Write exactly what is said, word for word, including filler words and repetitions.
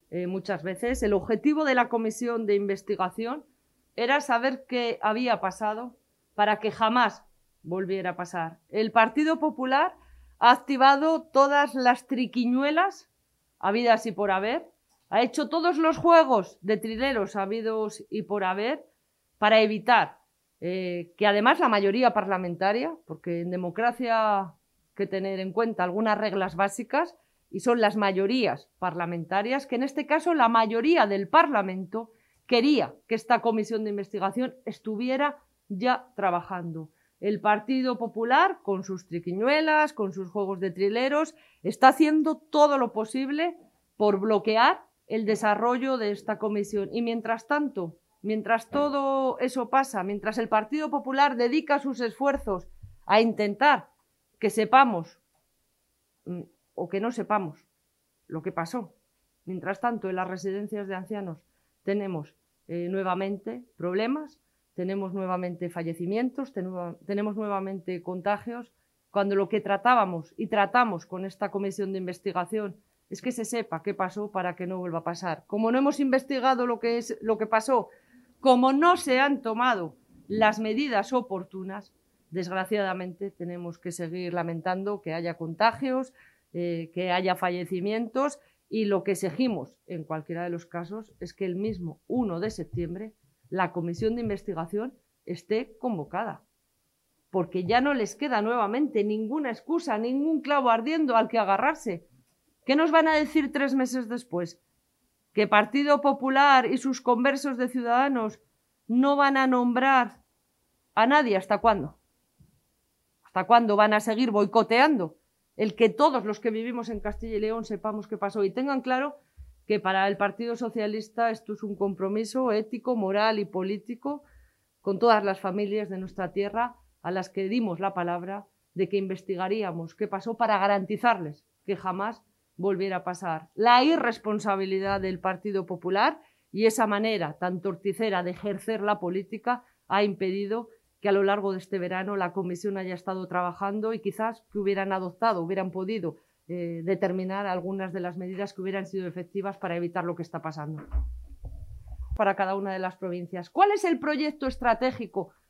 eh, muchas veces. El objetivo de la comisión de investigación era saber qué había pasado para que jamás volviera a pasar. El Partido Popular ha activado todas las triquiñuelas habidas y por haber, ha hecho todos los juegos de trileros habidos y por haber para evitar eh, que además la mayoría parlamentaria, porque en democracia hay que tener en cuenta algunas reglas básicas, y son las mayorías parlamentarias, que en este caso la mayoría del Parlamento quería que esta comisión de investigación estuviera ya trabajando. El Partido Popular, con sus triquiñuelas, con sus juegos de trileros, está haciendo todo lo posible por bloquear el desarrollo de esta comisión. Y mientras tanto, mientras todo eso pasa, mientras el Partido Popular dedica sus esfuerzos a intentar que sepamos o que no sepamos lo que pasó, mientras tanto en las residencias de ancianos tenemos eh, nuevamente problemas, tenemos nuevamente fallecimientos, tenemos nuevamente contagios, cuando lo que tratábamos y tratamos con esta comisión de investigación es que se sepa qué pasó para que no vuelva a pasar. Como no hemos investigado lo que, es, lo que pasó, como no se han tomado las medidas oportunas, desgraciadamente tenemos que seguir lamentando que haya contagios, eh, que haya fallecimientos, y lo que exigimos en cualquiera de los casos es que el mismo uno de septiembre la comisión de investigación esté convocada, porque ya no les queda nuevamente ninguna excusa, ningún clavo ardiendo al que agarrarse. ¿Qué nos van a decir tres meses después? ¿Que Partido Popular y sus conversos de Ciudadanos no van a nombrar a nadie? ¿Hasta cuándo? ¿Hasta cuándo van a seguir boicoteando el que todos los que vivimos en Castilla y León sepamos qué pasó? Y tengan claro que para el Partido Socialista esto es un compromiso ético, moral y político con todas las familias de nuestra tierra a las que dimos la palabra de que investigaríamos qué pasó para garantizarles que jamás volviera a pasar. La irresponsabilidad del Partido Popular y esa manera tan torticera de ejercer la política ha impedido que a lo largo de este verano la comisión haya estado trabajando y quizás que hubieran adoptado, hubieran podido eh, determinar algunas de las medidas que hubieran sido efectivas para evitar lo que está pasando para cada una de las provincias. ¿Cuál es el proyecto estratégico